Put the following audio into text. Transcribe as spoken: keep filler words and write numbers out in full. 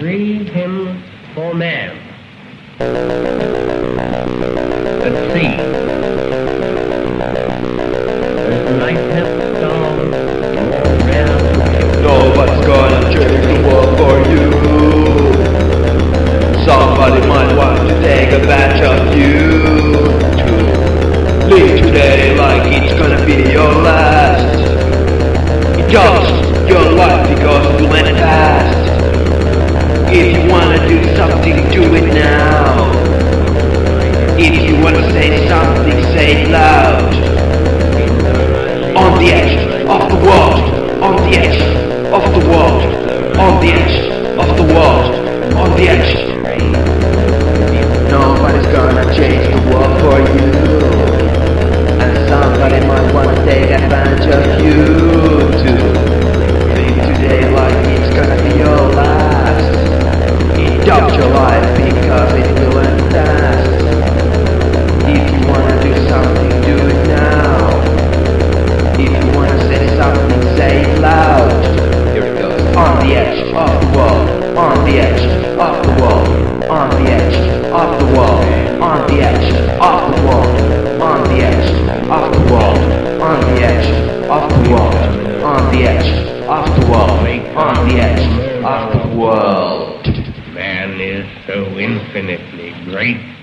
Three hymns for man. At sea, as night hath gone, more rare Nobody's gonna change the world for you. Somebody might want to take advantage of you. To live today like it's gonna be your last. Just your life because it went fast. If you wanna do something, do it now. If you wanna say something, say it loud. On the edge of the world, on the edge of the world, on the edge of the world, on the edge. Nobody's gonna change the world for you. And somebody might wanna take advantage of you too. Live today like it's gonna be your last. Adopt your life because it will end fast. If you wanna do something, do it now. If you wanna say something, say it loud. Here it goes. On the edge of the world, on the edge of the world, on the edge of the world, on the edge of the world, on the edge of the world, on the edge of the world, on the edge of the world, on the edge of the world. man is so infinitely great